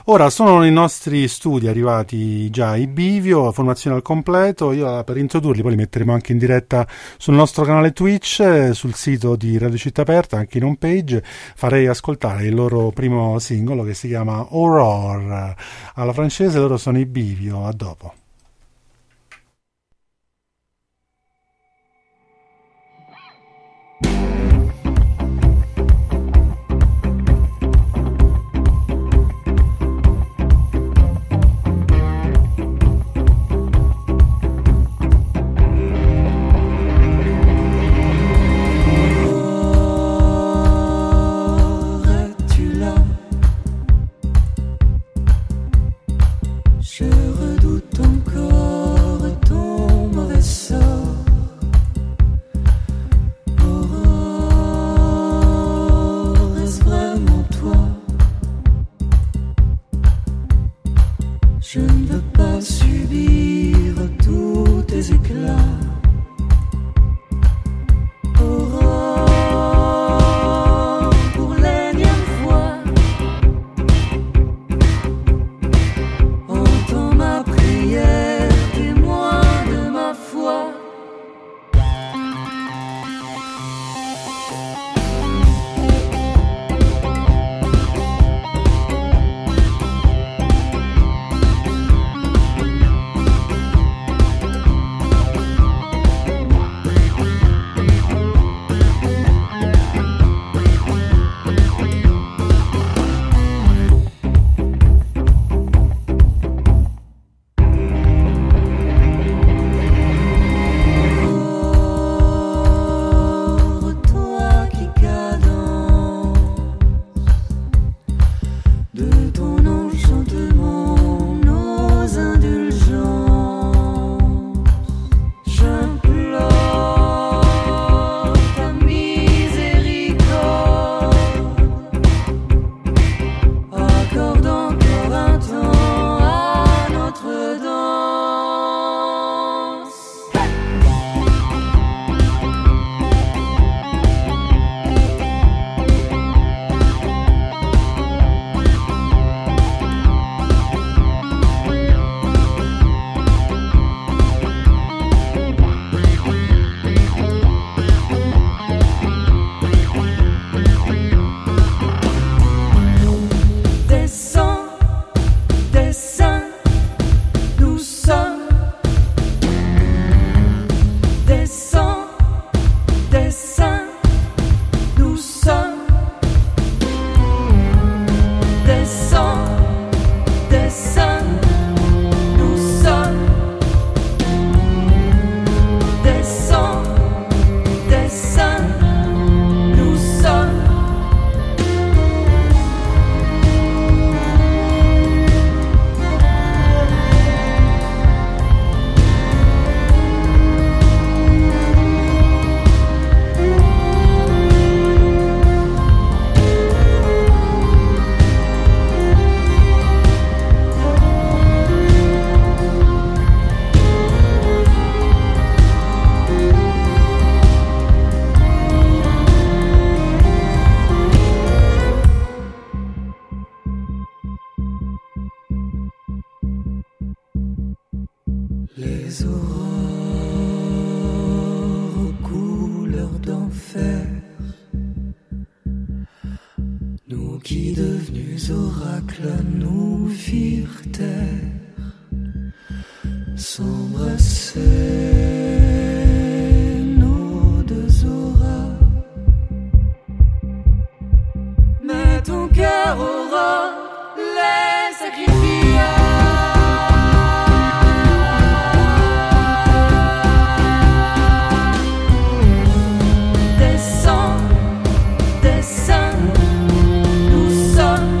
Ora sono nei nostri studi arrivati già i Bivio, formazione al completo. Io per introdurli poi li metteremo anche in diretta sul nostro canale Twitch, sul sito di Radio Città Aperta, anche in home page. Farei ascoltare il loro primo singolo che si chiama Aurore. Alla francese loro sono i Bivio, a dopo.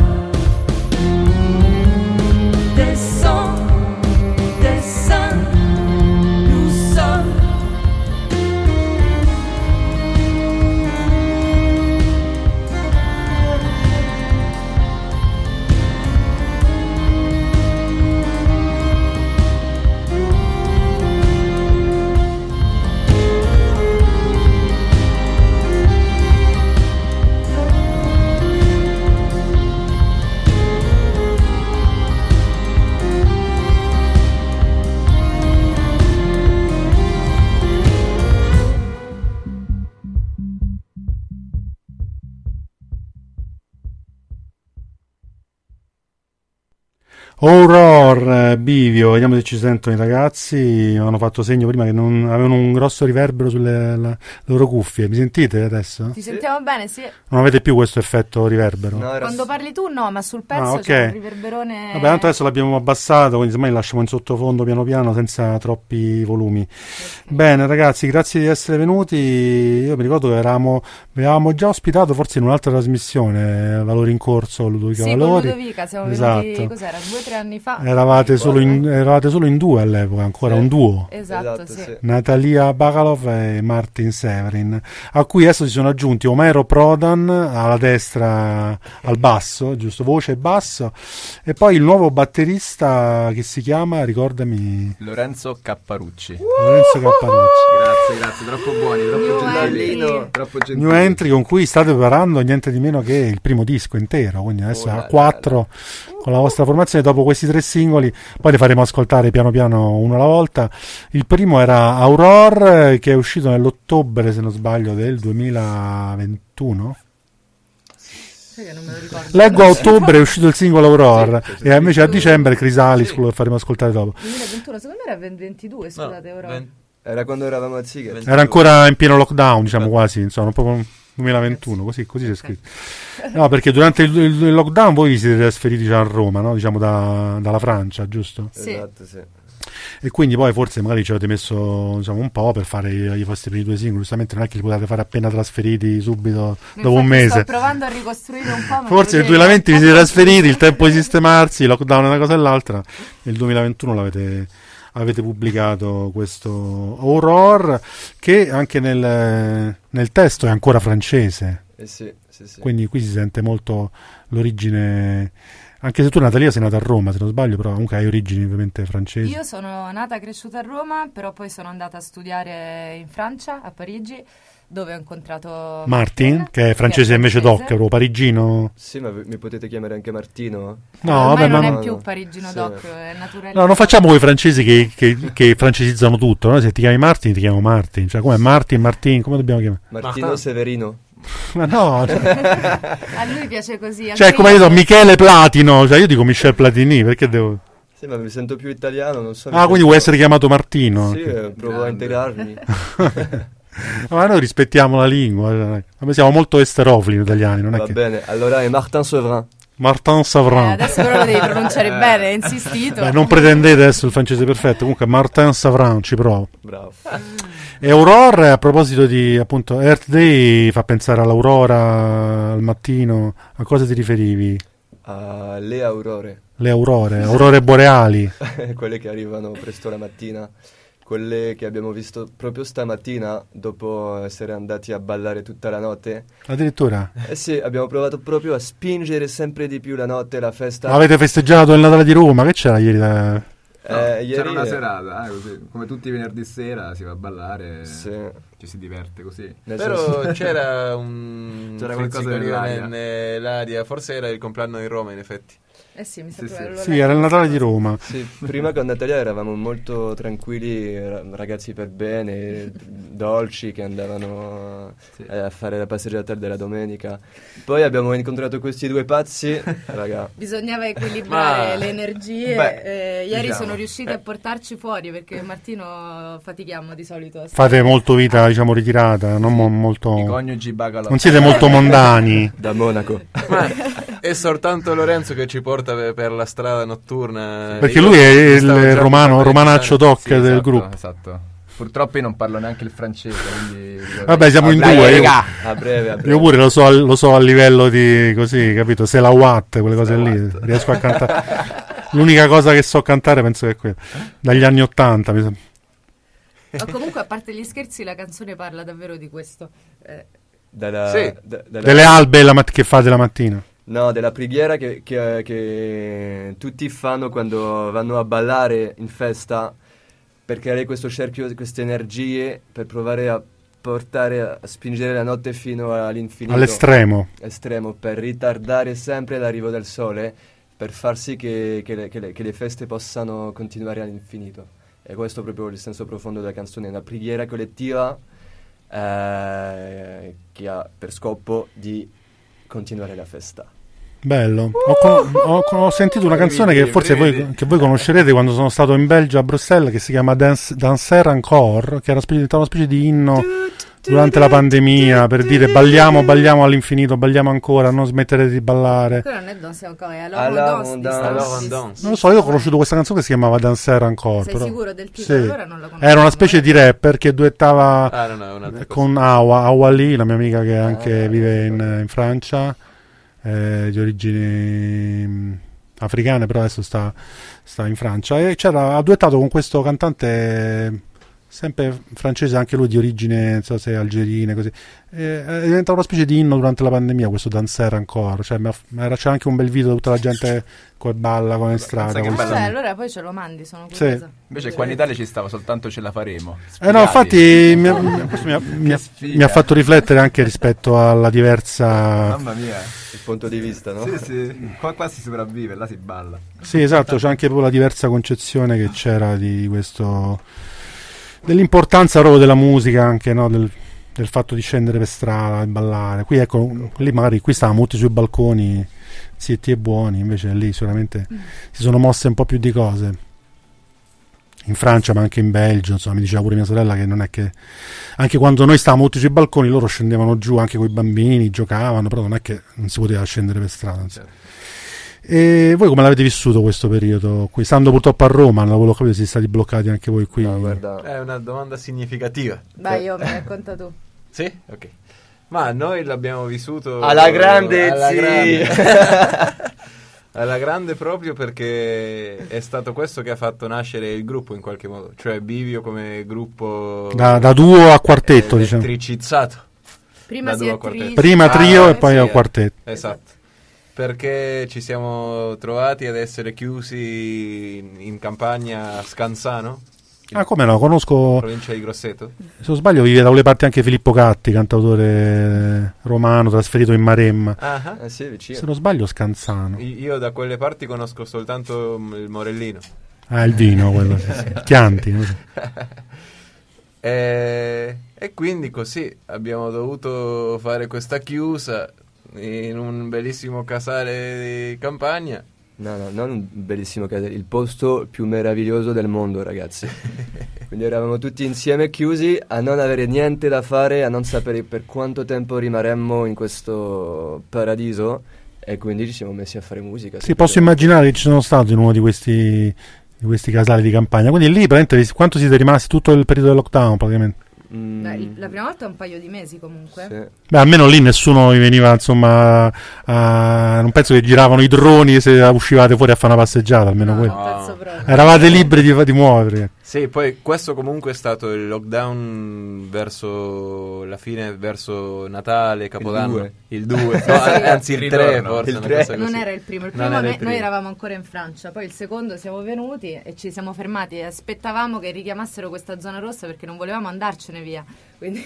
Descends, Horror, Bivio, vediamo se ci sentono i ragazzi. Mi hanno fatto segno prima che non avevano un grosso riverbero sulle loro cuffie. Mi sentite adesso? Ti sentiamo bene, sì. Non avete più questo effetto riverbero? No, Quando parli tu no, ma sul pezzo okay. c'è un riverberone. Vabbè, tanto adesso l'abbiamo abbassato, quindi ormai lasciamo in sottofondo piano piano senza troppi volumi. Okay. Bene ragazzi, grazie di essere venuti. Io mi ricordo che avevamo già ospitato forse in un'altra trasmissione Valori in Corso, Ludovica Valori. Con Ludovica siamo venuti, cos'era, 2 o 3 anni fa. Eravate solo in 2 all'epoca, ancora un duo. Esatto, sì. Natalia Bakalov e Martin Severin, a cui adesso si sono aggiunti Omero Prodan alla destra, al basso, giusto, voce e basso, e poi il nuovo batterista che si chiama, ricordami, Lorenzo Capparucci. Grazie, troppo buoni, troppo gentili. New entry con cui state preparando niente di meno che il primo disco intero, quindi adesso a 4 con la vostra formazione. Dopo questi 3 singoli poi li faremo ascoltare piano piano uno alla volta. Il primo era Aurore, che è uscito nell'ottobre, se non sbaglio, del 2021. Non me lo ricordo. Leggo a ottobre è uscito il singolo Aurore, e invece a dicembre Chrysalis, quello che faremo ascoltare dopo. 2021, secondo me era 22, scusate, Aurore. Era quando eravamo a Ziga. Era ancora in pieno lockdown, diciamo, quasi, insomma, proprio 2021, così c'è scritto. No, perché durante il lockdown voi vi siete trasferiti già a Roma, no? Diciamo dalla Francia, giusto? Sì. Esatto, sì. E quindi poi forse magari ci avete messo, diciamo, un po' per fare i vostri primi 2 singoli. Giustamente non è che li potete fare appena trasferiti subito dopo un mese. Sto provando a ricostruire un po'. Forse nel 2020 vi siete trasferiti, il tempo di sistemarsi, il lockdown è una cosa e l'altra. Nel 2021 avete pubblicato questo Horror, che anche nel testo è ancora francese. Sì. Quindi qui si sente molto l'origine. Anche se tu, Natalia, sei nata a Roma, se non sbaglio, però comunque hai origini ovviamente francesi. Io sono nata e cresciuta a Roma, però poi sono andata a studiare in Francia, a Parigi, dove ho incontrato Martin, che è francese invece doc, proprio parigino. Sì, ma mi potete chiamare anche Martino? No, vabbè, non è no, più parigino doc, è naturale. No, non facciamo quei francesi che francesizzano tutto, no? Se ti chiami Martin, ti chiamo Martin. Cioè, come Martin, come dobbiamo chiamare? Martino Severino. Ma no, a lui piace così. Cioè, come io dico Michele Platino, cioè io dico Michel Platini, perché devo... Sì, ma mi sento più italiano, non so. Quindi vuoi essere chiamato Martino? Sì, provo a integrarmi. Ma noi rispettiamo la lingua, noi siamo molto esterofili italiani, non è Va bene, allora è Martin Severin. Martin Savrin. Adesso però lo devi pronunciare bene, è insistito. Beh, non pretendete adesso il francese perfetto, comunque Martin Savrin, ci provo. Bravo. E Aurore, a proposito di appunto Earth Day, fa pensare all'aurora, al mattino, a cosa ti riferivi? Le aurore. Le aurore boreali. Quelle che arrivano presto la mattina. Quelle che abbiamo visto proprio stamattina dopo essere andati a ballare tutta la notte. Addirittura? Sì, abbiamo provato proprio a spingere sempre di più la notte, la festa. Avete festeggiato il Natale di Roma? Che c'era ieri? Ieri c'era una serata, così. Come tutti i venerdì sera si va a ballare, sì. Ci si diverte così. Però c'era qualcosa nell'aria, forse era il compleanno di Roma in effetti. Sì, mi sì, era il Natale di Roma. Sì, prima con Natalia eravamo molto tranquilli, ragazzi per bene, dolci che andavano a fare la passeggiata della domenica. Poi abbiamo incontrato questi 2 pazzi, raga. Bisognava equilibrare le energie. Ieri sono riusciti a portarci fuori perché Martino fatichiamo di solito. Fate molto vita, diciamo, ritirata, non molto. I coniugi Bakalov. Non siete molto mondani. Da Monaco. È soltanto Lorenzo che ci porta per la strada notturna. Perché lui è il romanaccio doc del gruppo. Esatto. Purtroppo io non parlo neanche il francese, quindi... Vabbè, siamo in 2. A breve. Io pure lo so a livello di così, capito? Se la watt, quelle cose lì. Riesco a cantare. L'unica cosa che so cantare penso che è quella. Dagli anni 80, mi sembra. O comunque, a parte gli scherzi, la canzone parla davvero di questo. Delle albe che fate la mattina. No, della preghiera che tutti fanno quando vanno a ballare in festa, per creare questo cerchio, queste energie, per provare a a spingere la notte fino all'infinito. All'estremo. Estremo, per ritardare sempre l'arrivo del sole, per far sì che le feste possano continuare all'infinito. E questo è proprio il senso profondo della canzone, una preghiera collettiva che ha per scopo di continuare la festa. Bello. Ho sentito una canzone che forse voi conoscerete quando sono stato in Belgio a Bruxelles, che si chiama Danser Encore, che era diventata una specie di inno durante la pandemia, per dire balliamo all'infinito, balliamo ancora, non smettere di ballare. Quello non è Danser Encore, è Alors on danse. Non lo so, io ho conosciuto questa canzone che si chiamava Danser Encore. Sei però sicuro del titolo? sì. Allora non la conosco. Era una specie di rapper che duettava con Awa Lee, la mia amica che anche vive in Francia, di origini africane, però adesso sta in Francia, e ha duettato con questo cantante sempre francese, anche lui di origine, non so se algerine, così. È diventato una specie di inno durante la pandemia, questo Danser Encore, cioè c'è anche un bel video di tutta la gente che balla con in strada. Allora poi ce lo mandi, sono curiosa. Sì. Invece qua in Italia ci stava soltanto Ce la faremo. No, infatti mi ha fatto riflettere anche rispetto alla diversa... Mamma mia, il punto di vista, no? Sì. Qua si sopravvive, là si balla. Sì, esatto, c'è anche proprio la diversa concezione che c'era di questo... dell'importanza proprio della musica, anche, no? Del fatto di scendere per strada e ballare. Qui ecco, lì magari qui stavamo tutti sui balconi zitti e buoni, invece lì sicuramente si sono mosse un po' più di cose. In Francia, ma anche in Belgio, insomma, mi diceva pure mia sorella che non è che anche quando noi stavamo tutti sui balconi loro scendevano giù anche con i bambini, giocavano, però non è che non si poteva scendere per strada, insomma. E voi come l'avete vissuto questo periodo qui? Stando purtroppo a Roma, non volevo capire se siete stati bloccati anche voi qui. No, guarda, è una domanda significativa. Vai, io mi racconta tu. Sì? Ok. Ma noi l'abbiamo vissuto alla grande, alla grande proprio perché è stato questo che ha fatto nascere il gruppo in qualche modo, cioè Bivio come gruppo da duo a quartetto, diciamo. Elettricizzato. Prima trio e poi a quartetto. Esatto. Perché ci siamo trovati ad essere chiusi in campagna a Scanzano. Ah, come no, conosco. Provincia di Grosseto. Se non sbaglio vive da quelle parti anche Filippo Catti, cantautore romano trasferito in Maremma. Sì, vicino. Se non sbaglio Scanzano. Io da quelle parti conosco soltanto il Morellino. Il vino, quello, sì. Chianti. E quindi così abbiamo dovuto fare questa chiusa in un bellissimo casale di campagna. No, non un bellissimo casale, il posto più meraviglioso del mondo, ragazzi. Quindi eravamo tutti insieme chiusi a non avere niente da fare, a non sapere per quanto tempo rimaremmo in questo paradiso, e quindi ci siamo messi a fare musica. Sì, posso immaginare che ci sono stato in uno di questi casali di campagna. Quindi lì praticamente quanto siete rimasti tutto il periodo del lockdown praticamente? La prima volta un paio di mesi comunque. Sì. Beh, almeno lì nessuno vi veniva, insomma, non penso che giravano i droni se uscivate fuori a fare una passeggiata, almeno quello. No. Eravate liberi di muovervi. Sì, poi questo comunque è stato il lockdown verso la fine, verso Natale, Capodanno. Il 2. No, anzi il 3 forse. Il 3. Non era il primo, noi eravamo ancora in Francia, poi il secondo siamo venuti e ci siamo fermati e aspettavamo che richiamassero questa zona rossa perché non volevamo andarcene via. Quindi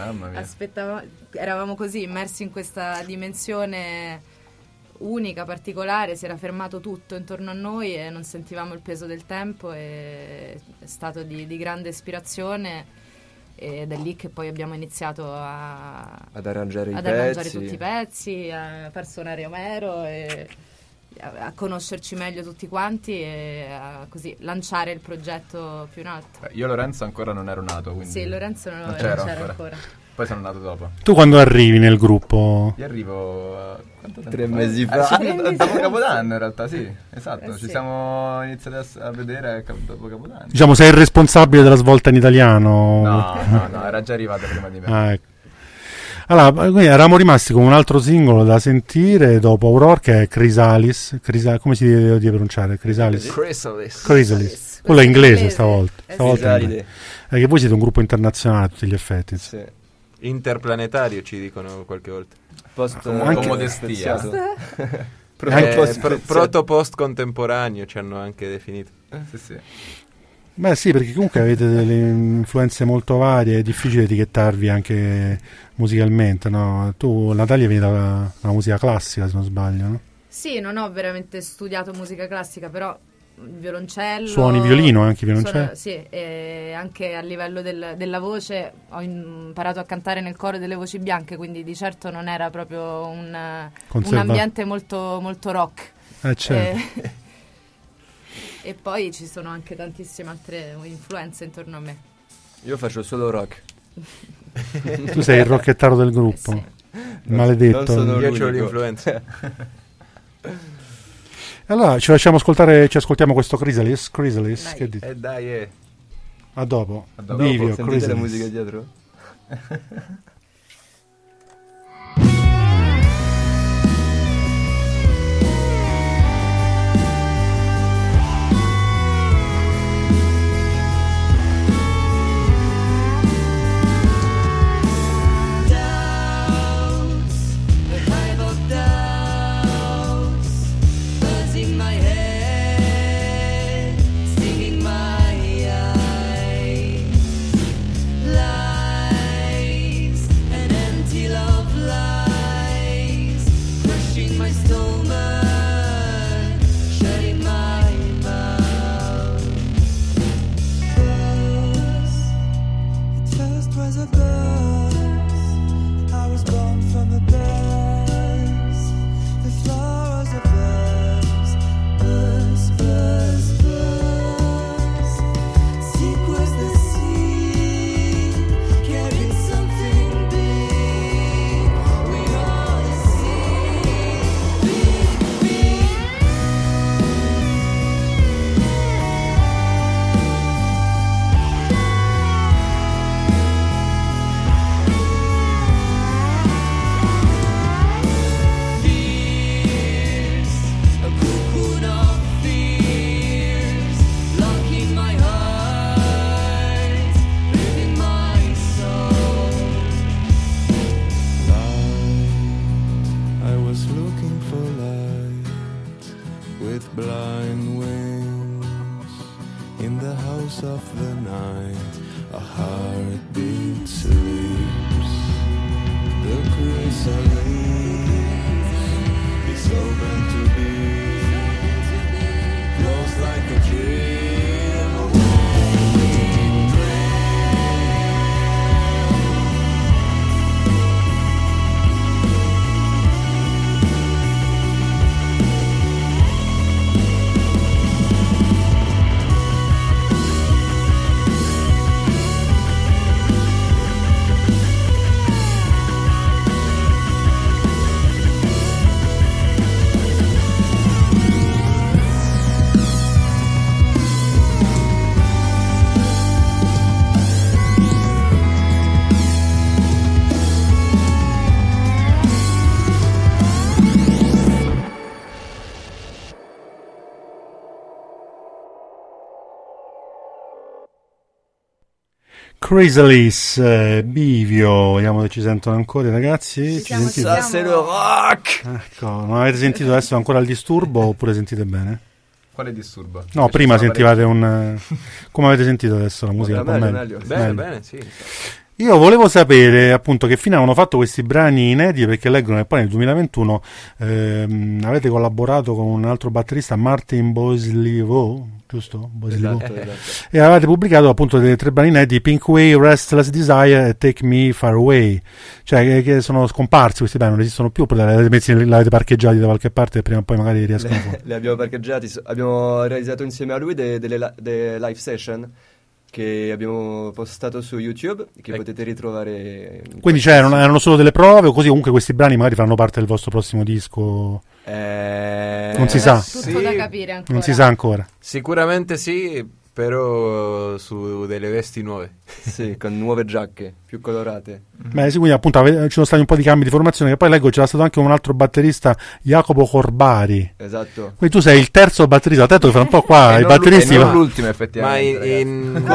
eravamo così immersi in questa dimensione unica, particolare, si era fermato tutto intorno a noi e non sentivamo il peso del tempo, e è stato di grande ispirazione, ed è lì che poi abbiamo iniziato ad arrangiare tutti i pezzi, a far suonare Omero e a conoscerci meglio tutti quanti e a così lanciare il progetto più in alto. Io Lorenzo ancora non ero nato, quindi sì, Lorenzo non c'era ancora. Poi sono nato dopo. Tu quando arrivi nel gruppo? Io arrivo 3 mesi fa. Dopo Capodanno in realtà, sì, esatto. Sì. Ci siamo iniziati a vedere dopo Capodanno. Diciamo, sei il responsabile della svolta in italiano? No, era già arrivato prima di me. Ecco. Allora, quindi eravamo rimasti con un altro singolo da sentire dopo Aurora, che è Chrysalis. Come si deve pronunciare? Chrysalis. Quello è inglese stavolta. Perché voi siete un gruppo internazionale a tutti gli effetti. Sì. Interplanetario ci dicono qualche volta. Con modestia. Proto-post contemporaneo ci hanno anche definito. Sì. Beh sì, perché comunque avete delle influenze molto varie, è difficile etichettarvi anche musicalmente, no? Tu, Natalia, vieni dalla musica classica, se non sbaglio, no? Sì, non ho veramente studiato musica classica, però il violoncello. Suoni violino, anche violoncello? Sì, e anche a livello della voce ho imparato a cantare nel coro delle Voci Bianche, quindi di certo non era proprio un ambiente molto, molto rock. Certo. E poi ci sono anche tantissime altre influenze intorno a me. Io faccio solo rock. Tu sei il rockettaro del gruppo. Sì. Maledetto. Io ho l'influenza. Allora ci ascoltiamo questo Chrysalis. Che dite? Dai. A dopo. Bivio, sentite la musica dietro? Chrysalis, Bivio, vediamo se ci sentono ancora i ragazzi. Ci siamo. Rock! Ecco, non avete sentito adesso ancora il disturbo oppure sentite bene? Quale disturbo? No, prima sentivate un... Come avete sentito adesso la musica? Meglio. Bene, sì. Io volevo sapere appunto che fine hanno fatto questi brani inediti, perché leggono che poi nel 2021 avete collaborato con un altro batterista, Martin Boisliveau, giusto? Boisliveau. Esatto. E avete pubblicato appunto dei 3 brani inediti, Pink Way, Restless Desire e Take Me Far Away, cioè che sono scomparsi questi brani, non esistono più, poi l'avete parcheggiati da qualche parte e prima o poi magari riescono fuori. Li abbiamo parcheggiati, abbiamo realizzato insieme a lui delle live session che abbiamo postato su YouTube, che potete ritrovare. Quindi erano solo delle prove o così? Comunque questi brani magari faranno parte del vostro prossimo disco? Non si sa. Tutto da capire ancora. Non si sa ancora. Sicuramente sì, però su delle vesti nuove. Sì, con nuove giacche, più colorate. Beh, sì, quindi appunto ci sono stati un po' di cambi di formazione, che poi leggo c'era stato anche un altro batterista, Jacopo Corbari. Esatto. Quindi tu sei il terzo batterista, attento che fa un po' qua, i batteristi... Non l'ultimo effettivamente.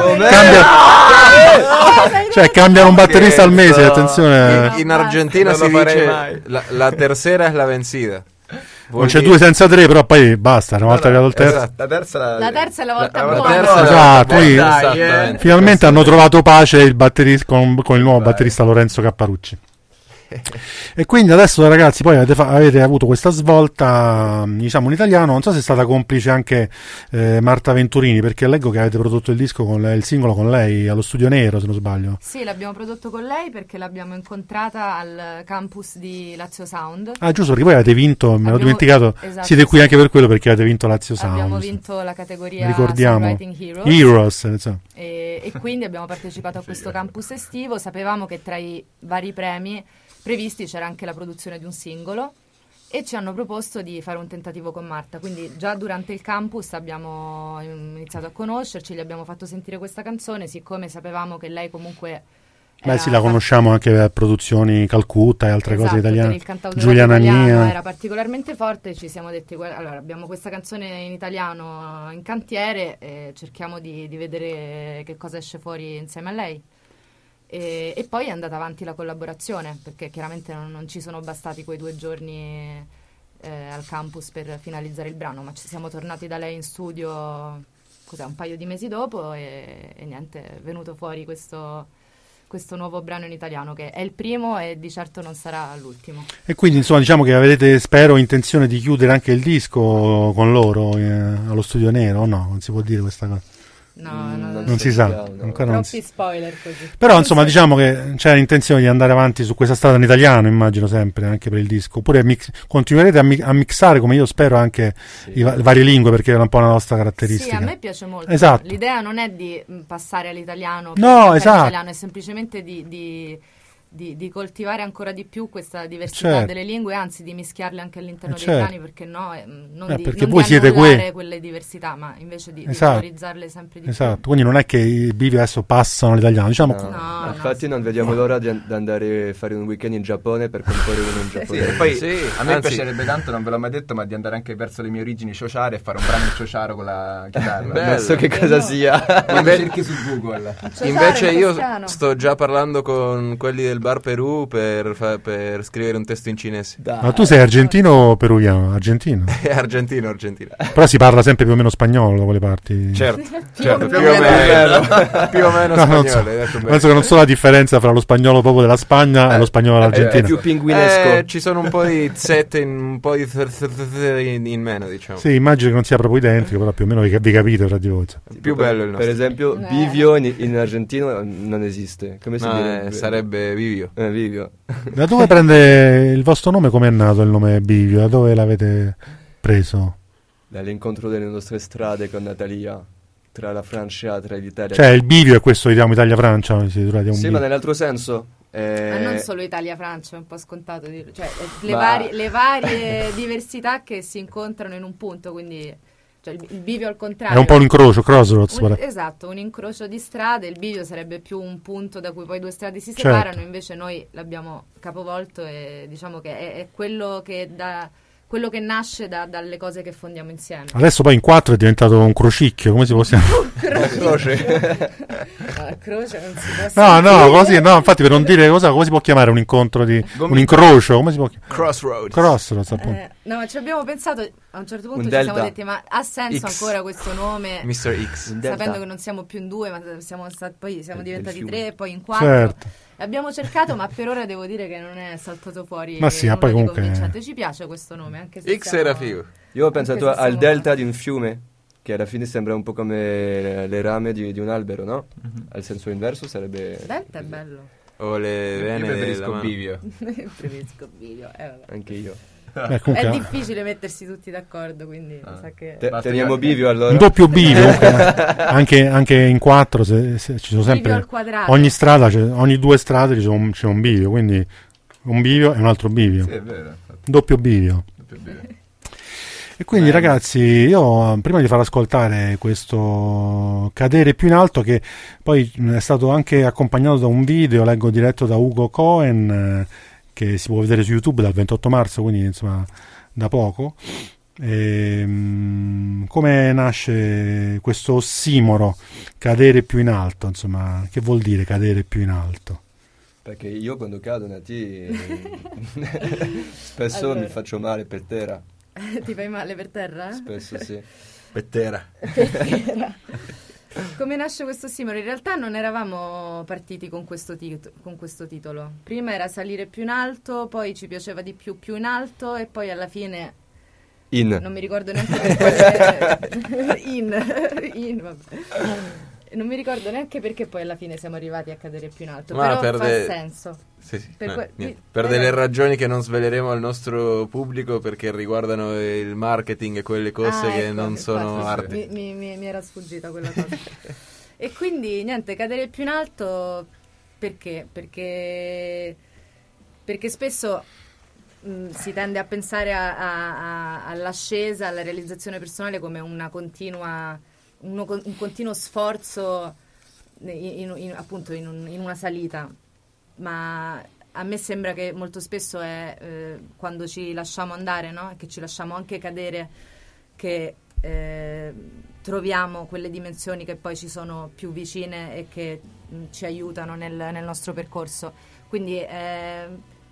Cioè cambiano un batterista al mese, attenzione. In Argentina si dice la tercera è la vencida. Non c'è 2 senza 3, però poi basta, una volta arrivato il terzo. Esatto. La terza è la volta La buona. terza Esatto, poi esattamente. finalmente hanno trovato pace il batterista con il nuovo batterista Lorenzo Capparucci. E quindi adesso, ragazzi, poi avete avuto questa svolta, diciamo, in italiano. Non so se è stata complice anche Marta Venturini, perché leggo che avete prodotto il disco il singolo con lei allo Studio Nero, se non sbaglio. Sì, l'abbiamo prodotto con lei perché l'abbiamo incontrata al campus di Lazio Sound. Ah, giusto, perché poi avete vinto, me l'ho dimenticato, esatto, siete qui anche per quello, perché avete vinto Lazio Sound. Abbiamo vinto la categoria Ricordiamo, Songwriting Heroes e quindi abbiamo partecipato a questo campus estivo. Sapevamo che tra i vari premi previsti c'era anche la produzione di un singolo e ci hanno proposto di fare un tentativo con Marta, quindi già durante il campus abbiamo iniziato a conoscerci, gli abbiamo fatto sentire questa canzone, siccome sapevamo che lei comunque sì, la conosciamo anche per produzioni Calcutta e altre cose italiane. Giuliana Nia era particolarmente forte, ci siamo detti allora abbiamo questa canzone in italiano in cantiere e cerchiamo di vedere che cosa esce fuori insieme a lei. E poi è andata avanti la collaborazione, perché chiaramente non ci sono bastati quei 2 giorni al campus per finalizzare il brano, ma ci siamo tornati da lei in studio un paio di mesi dopo e niente, è venuto fuori questo nuovo brano in italiano, che è il primo e di certo non sarà l'ultimo. E quindi insomma diciamo che avete, spero, intenzione di chiudere anche il disco con loro allo Studio Nero, o no? Non si può dire questa cosa? No, non si sa, ancora non si... spoiler così. Però insomma diciamo che c'è l'intenzione di andare avanti su questa strada in italiano, immagino, sempre anche per il disco, oppure continuerete a mixare, come io spero, anche le varie lingue, perché è un po' una nostra caratteristica. Sì, a me piace molto. Esatto. L'idea non è di passare all'italiano, no, esatto, all'italiano, è semplicemente di coltivare ancora di più questa diversità delle lingue, anzi di mischiarle anche all'interno dei brani, perché no, perché voi siete quelle diversità, ma invece di valorizzarle sempre di più. Quindi non è che i bivi adesso passano all'italiano, diciamo. No, infatti non vediamo l'ora di andare a fare un weekend in Giappone per comporre uno in Giappone. E poi a me piacerebbe tanto, non ve l'ho mai detto, ma di andare anche verso le mie origini Ciociare e fare un brano in Ciociaro con la chitarra. Non so che cosa sia. Cerchi su Google. Invece io sto già parlando con quelli del Bar Perù per scrivere un testo in cinese. Ma tu sei argentino o peruviano? Argentino? Argentino. Però si parla sempre più o meno spagnolo da quelle parti. Certo, più o meno spagnolo. Penso che non so la differenza fra lo spagnolo proprio della Spagna e lo spagnolo dell'Argentina. È più pinguinesco. Ci sono un po' di z un po' di in meno, diciamo. Sì, immagino che non sia proprio identico, però più o meno vi capite tra di voi. Più bello il nostro. Per esempio, bivio in argentino non esiste. Come si dice? Sarebbe Vivio. Vivio. Da dove prende il vostro nome? Come è nato il nome Bivio? Da dove l'avete preso? Dall'incontro delle nostre strade con Natalia, tra la Francia e l'Italia. Cioè il bivio è questo, diciamo, Italia-Francia? Sì, ma nell'altro senso. Ma non solo Italia-Francia, è un po' scontato dirlo. Cioè, le varie diversità che si incontrano in un punto, quindi... Cioè il bivio al contrario. È un po' un incrocio, crossroads. Esatto, un incrocio di strade. Il bivio sarebbe più un punto da cui poi 2 strade si separano, invece noi l'abbiamo capovolto e diciamo che è quello che nasce dalle cose che fondiamo insieme. Adesso poi in 4 è diventato un crocicchio, come si può chiamare? Croce. Croce non si può così, infatti per non dire come si può chiamare un incontro un incrocio, come si può chiamare? Crossroads, appunto. No, ma ci abbiamo pensato, a un certo punto ci siamo detti, ma ha senso ancora questo nome? Mr. X. Sapendo che non siamo più in 2, ma poi siamo diventati 3, poi in 4. Certo. Abbiamo cercato, ma per ora devo dire che non è saltato fuori. Ma sì, poi comunque convincente. Ci piace questo nome, anche se X era figo. Io ho pensato al delta di un fiume, che alla fine sembra un po' come le rame di un albero, no? Al senso inverso sarebbe... Delta è bello. O le vene. Io preferisco bivio. Preferisco bivio, Anche io. È difficile mettersi tutti d'accordo, quindi sa che... Teniamo bivio allora. Un doppio bivio. anche in 4 se ci sono sempre... al quadrato. Ogni strada, ogni 2 strade c'è un bivio, quindi un bivio e un altro bivio. Sì, è vero. Doppio bivio. E quindi ragazzi, io prima di far ascoltare questo Cadere più in alto, che poi è stato anche accompagnato da un video, leggo, diretto da Ugo Cohen, che si può vedere su YouTube dal 28 marzo, quindi insomma da poco. Come nasce questo ossimoro, cadere più in alto, insomma, che vuol dire cadere più in alto? Perché io quando cado, Nati, spesso mi faccio male per terra. Ti fai male per terra? Spesso sì. Per terra. Come nasce questo simbolo? In realtà non eravamo partiti con questo titolo. Prima era salire più in alto, poi ci piaceva di più in alto e poi alla fine non mi ricordo neanche vabbè. Non mi ricordo neanche perché poi alla fine siamo arrivati a cadere più in alto. Ma però fa senso. Sì. Per delle ragioni che non sveleremo al nostro pubblico, perché riguardano il marketing e quelle cose che non sono arte. Mi era sfuggita quella cosa. E quindi niente, cadere più in alto perché spesso si tende a pensare all'ascesa, alla realizzazione personale come un continuo sforzo appunto in una salita, ma a me sembra che molto spesso è quando ci lasciamo andare, no? Che ci lasciamo anche cadere, che troviamo quelle dimensioni che poi ci sono più vicine e che ci aiutano nel nostro percorso. Quindi è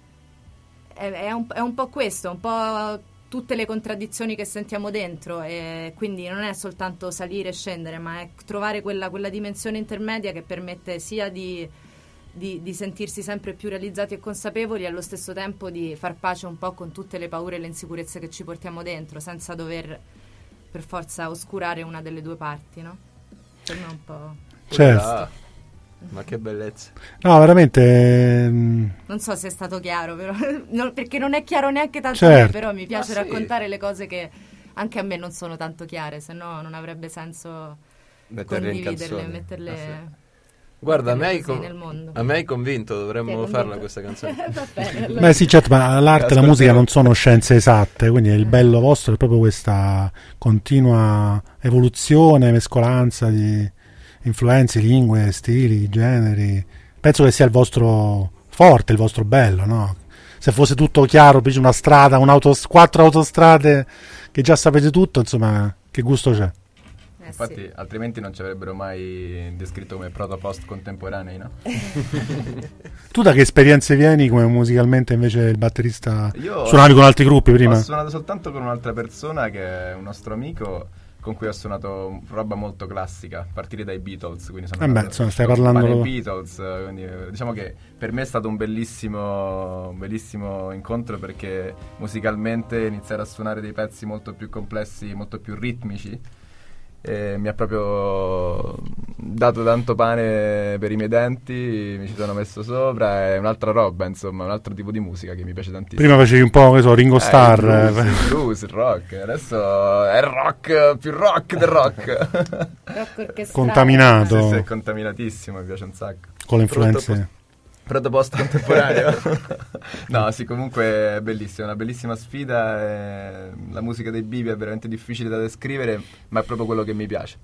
un po' questo, un po' tutte le contraddizioni che sentiamo dentro, e quindi non è soltanto salire e scendere, ma è trovare quella dimensione intermedia che permette sia di sentirsi sempre più realizzati e consapevoli, e allo stesso tempo di far pace un po' con tutte le paure e le insicurezze che ci portiamo dentro, senza dover per forza oscurare una delle due parti, no? Per me è un po'... Certo. Ma che bellezza. No, veramente... Non so se è stato chiaro, però perché non è chiaro neanche tanto certo. a me, però mi piace raccontare le cose che anche a me non sono tanto chiare, se no non avrebbe senso condividerle, metterle... Guarda, a me hai convinto, dovremmo farla questa canzone. Allora. Beh sì, certo, ma l'arte e la musica non sono scienze esatte, quindi il bello vostro è proprio questa continua evoluzione, mescolanza di influenze, lingue, stili, generi. Penso che sia il vostro forte, il vostro bello, no? Se fosse tutto chiaro, dice una strada, 4 autostrade che già sapete tutto, insomma, che gusto c'è? Infatti, sì. Altrimenti non ci avrebbero mai descritto come proto-post contemporanei, no? Tu da che esperienze vieni come musicalmente invece il batterista? Io suonavi con altri gruppi prima? Ho suonato soltanto con un'altra persona che è un nostro amico con cui ho suonato roba molto classica, a partire dai Beatles, quindi sono stai parlando dei Beatles, quindi diciamo che per me è stato un bellissimo incontro, perché musicalmente iniziare a suonare dei pezzi molto più complessi, molto più ritmici, mi ha proprio dato tanto pane per i miei denti, mi ci sono messo sopra, è un'altra roba, insomma, un altro tipo di musica che mi piace tantissimo. Prima facevi un po', che so, Ringo Starr, il blues, il rock, adesso è il rock, più rock del rock. Contaminato. Sì, è contaminatissimo, mi piace un sacco. Con le influenze. Proto-post contemporaneo. No, sì, comunque è bellissimo, è una bellissima sfida. La musica dei Bivi è veramente difficile da descrivere, ma è proprio quello che mi piace.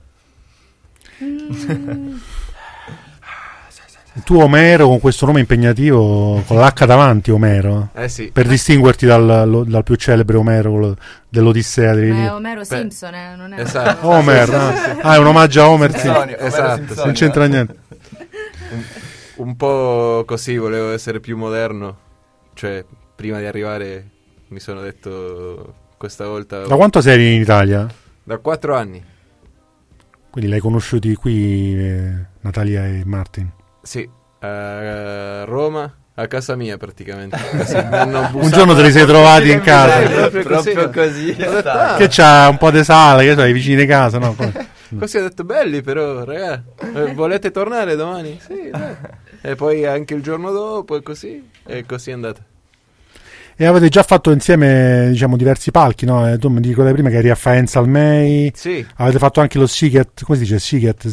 Tu Omero, con questo nome impegnativo, con l'H davanti, Omero, sì. Per distinguerti dal più celebre Omero dell'Odissea dell'Ilia. È Omero Simpson, non è esatto. Homer, no? È un omaggio a Homer Simpson. Esatto, non c'entra niente. Un po' così, volevo essere più moderno, cioè prima di arrivare mi sono detto questa volta... Da quanto sei in Italia? Da 4 anni. Quindi l'hai conosciuti qui, Natalia e Martin? Sì, a Roma, a casa mia praticamente. Un giorno te li sei trovati in casa. Proprio così. Che c'ha un po' di sale, che so, i vicini di casa, no? Così ho detto, belli però, raga, volete tornare domani? Sì, dai. E poi anche il giorno dopo, e così è andata. E avete già fatto insieme, diciamo, diversi palchi, no? Tu mi ricordavi prima che eri a Faenza al May. Sì. Avete fatto anche lo Siget, come si dice? Siget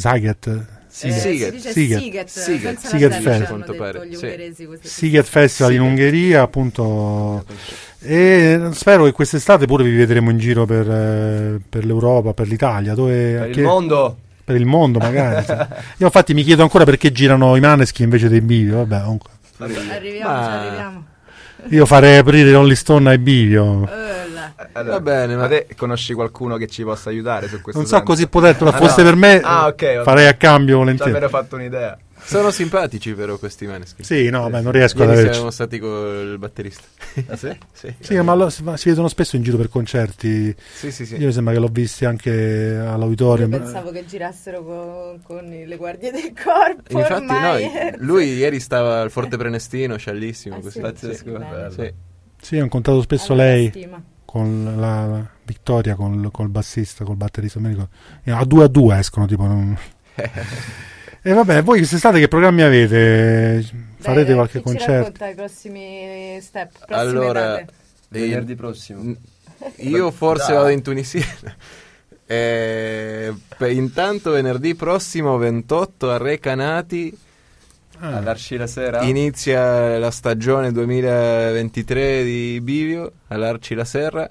Festival in Ungheria, appunto. E spero che quest'estate pure vi vedremo in giro per l'Europa, per l'Italia, per il mondo. Per il mondo, magari. Sì. Io infatti mi chiedo ancora perché girano i Maneskin invece dei Bivio. Vabbè, comunque. Arriviamo. Io farei aprire Rolling Stone ai Bivio. Allora, va bene, ma te conosci qualcuno che ci possa aiutare su questo? Non so così potente, ma fosse per me farei a cambio volentieri. Ci avrei fatto un'idea. Sono simpatici però questi Maneskin. Sì, no, beh, non riesco ad Ieri averci. siamo stati col batterista. Ah, sì? Sì, ma si vedono spesso in giro per concerti. Sì. Io mi sembra che l'ho visti anche all'auditorio. Io pensavo che girassero con le guardie del corpo. Infatti ormai. lui ieri stava al Forte Prenestino, sciallissimo, Ah, così. sì? Pazzesco. Bello. Sì. Sì, ho incontrato spesso Allora, lei stima. con la Vittoria, col bassista, col batterista. Non mi ricordo. A 2 escono, tipo. E vabbè, voi quest'estate che programmi avete? Farete Dai, qualche chi ci concerto? racconta i prossimi step, prossime Allora, date? Venerdì prossimo. io forse vado in Tunisia. Intanto venerdì prossimo 28 a Recanati All'Arci la sera? inizia la stagione 2023 di Bivio all'Arci la Serra.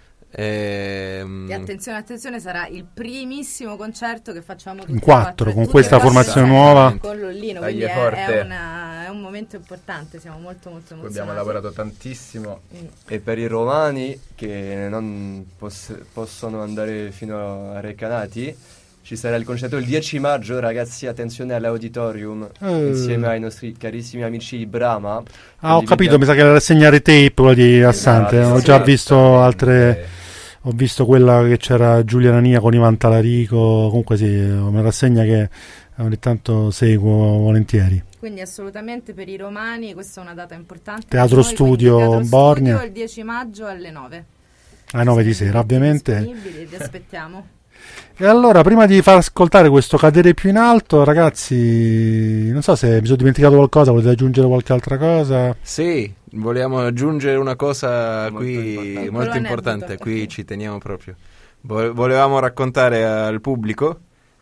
E attenzione, sarà il primissimo concerto che facciamo tutti In 4, con tutti questa e quattro formazione insieme, nuova. con Lollino, Dagli quindi forte. è un momento importante, siamo molto emozionati. Abbiamo lavorato tantissimo. E per i romani che non possono andare fino a Recanati, ci sarà il concerto il 10 maggio, ragazzi, attenzione all'auditorium, insieme ai nostri carissimi amici Brahma. Ho capito, mi sa che la rassegna tape quella di Assante. Ho già visto altre. Ho visto quella che c'era Giulia Nania con Ivan Talarico. Comunque sì, è una rassegna che ogni tanto seguo volentieri. Quindi assolutamente per i romani questa è una data importante. Teatro per noi, Studio quindi Teatro Borgna. Studio il 10 maggio alle 9. Alle 9 di sera, ovviamente. Disponibili, vi aspettiamo. E allora, prima di far ascoltare questo Cadere più in alto, ragazzi, non so se mi sono dimenticato qualcosa, volete aggiungere qualche altra cosa? Sì, vogliamo aggiungere una cosa Molto qui importante. molto importante, Aneddoto. qui ci teniamo proprio. Volevamo raccontare al pubblico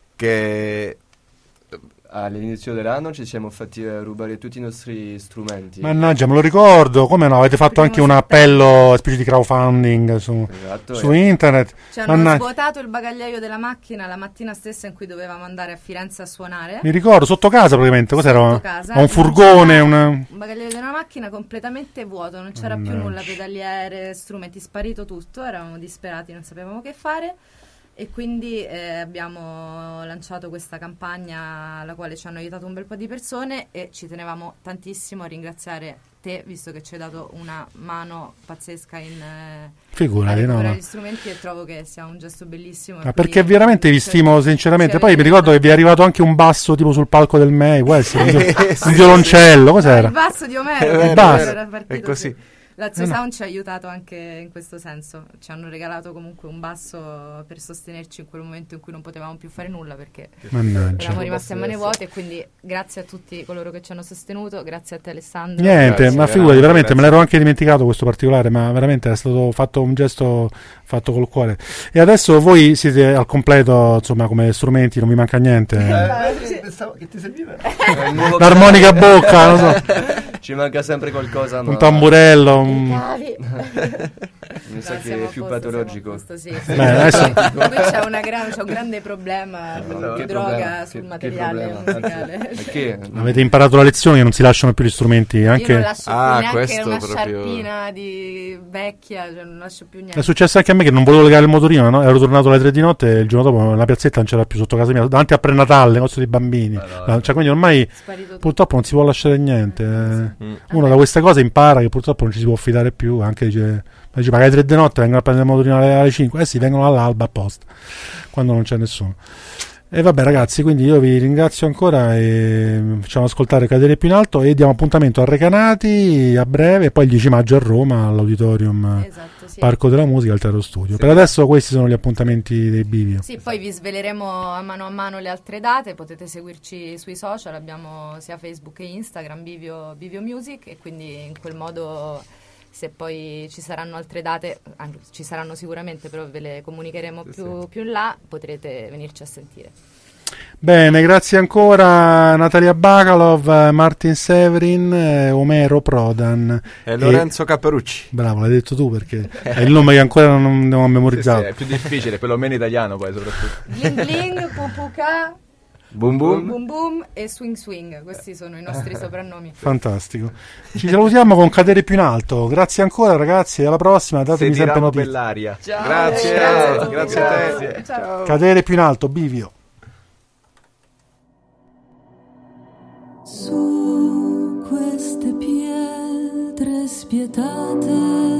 che All'inizio dell'anno ci siamo fatti rubare tutti i nostri strumenti. Mannaggia, me lo ricordo, come no? Avete fatto anche un appello, specie di crowdfunding su Esatto, internet. Ci hanno Mannaggia. svuotato il bagagliaio della macchina la mattina stessa in cui dovevamo andare a Firenze a suonare. Mi ricordo, sotto casa praticamente, cos'era? Sotto casa. Un furgone, un bagagliaio di una macchina completamente vuoto, non c'era più nulla, pedaliere, strumenti, sparito tutto, eravamo disperati, non sapevamo che fare e quindi abbiamo lanciato questa campagna alla quale ci hanno aiutato un bel po' di persone e ci tenevamo tantissimo a ringraziare te, visto che ci hai dato una mano pazzesca in figurati, no? recuperare gli strumenti e trovo che sia un gesto bellissimo. Ma perché veramente vi stimo sinceramente. Poi mi ricordo che vi è arrivato anche un basso tipo sul palco del MEI, può essere un violoncello, cos'era? Il basso di Omero, Il basso. era partito È così. così. Lazio Sound ci ha aiutato anche in questo senso, ci hanno regalato comunque un basso per sostenerci in quel momento in cui non potevamo più fare nulla perché Mannaggia. eravamo rimasti a mani vuote e quindi grazie a tutti coloro che ci hanno sostenuto, grazie a te Alessandro. Niente, Grazie, ma figurati, veramente grazie. me l'ero anche dimenticato questo particolare, ma veramente è stato fatto un gesto fatto col cuore. E adesso voi siete al completo, insomma, come strumenti, non vi manca niente. Pensavo che ti serviva. Il nuovo L'armonica a bocca, non so, Ci manca sempre qualcosa, ma un tamburello, Bravi. mi sa No, che siamo è a più posto, patologico. siamo a posto, sì. Beh, adesso- Qui c'è un grande problema No, di che droga problema, sul che materiale problema, musicale. anzi, perché? avete imparato la lezione che non si lasciano più gli strumenti, Io non anche lascio Ah, più neanche questo una proprio- sciarpina di vecchia, cioè non lascio più niente. è successo anche a me che non volevo legare il motorino, no? Ero tornato alle 3 di notte e il giorno dopo la piazzetta non c'era più sotto casa mia, davanti a Prenatale, negozio dei bambini. Cioè, quindi ormai Sparito tutto. purtroppo non si può lasciare niente. Uno da queste cose impara che purtroppo non ci si può fidare più. Anche dice alle 3 di notte vengono a prendere il motorino alle 5. Eh sì, vengono all'alba apposta quando non c'è nessuno. E vabbè ragazzi, quindi io vi ringrazio ancora e facciamo ascoltare Cadere più in alto e diamo appuntamento a Recanati a breve e poi il 10 maggio a Roma all'auditorium Esatto, sì. Parco della Musica al Teatro Studio. Per adesso questi sono gli appuntamenti dei Bivio. Sì, poi vi sveleremo a mano le altre date, potete seguirci sui social, abbiamo sia Facebook che Instagram, Bivio Music e quindi in quel modo se poi ci saranno altre date, anche ci saranno sicuramente, però ve le comunicheremo più in là, potrete venirci a sentire. Bene, grazie ancora Natalia Bakalov, Martin Severin, Omero Prodan è Lorenzo Caperucci. Bravo, l'hai detto tu perché è il nome che ancora non ho memorizzato. È più difficile, per lo meno italiano poi soprattutto. Bling Bling, Pupuka, Boom boom. Boom Boom e Swing Swing, questi sono i nostri soprannomi. Fantastico. Ci salutiamo con Cadere più in alto. Grazie ancora ragazzi, alla prossima, datemi sempre Sentiramo notizie. bell'aria. Ciao, Grazie, a tutti, grazie a te. grazie. Ciao. Cadere più in alto, Bivio. Su queste pietre spietate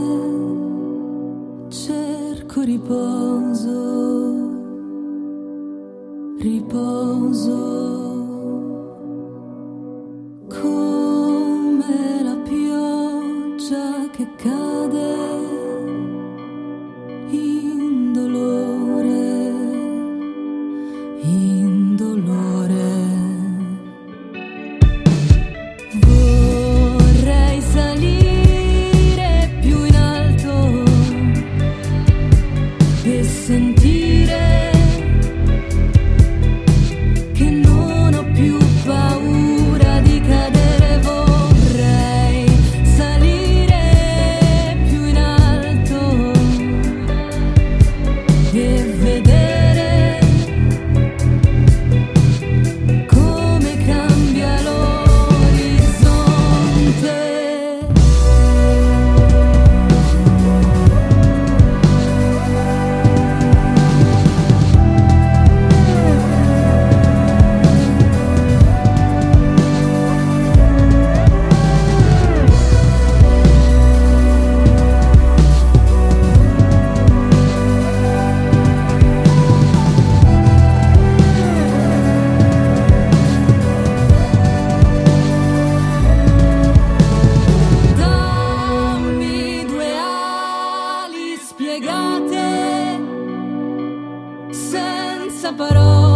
cerco riposo, come la pioggia che cade in dolore, in dolore. Vorrei salire più in alto e sentire che non ho più paura di cadere. Vorrei salire più in alto e vedere come cambia l'orizzonte. Dammi due ali spiegate senza parole.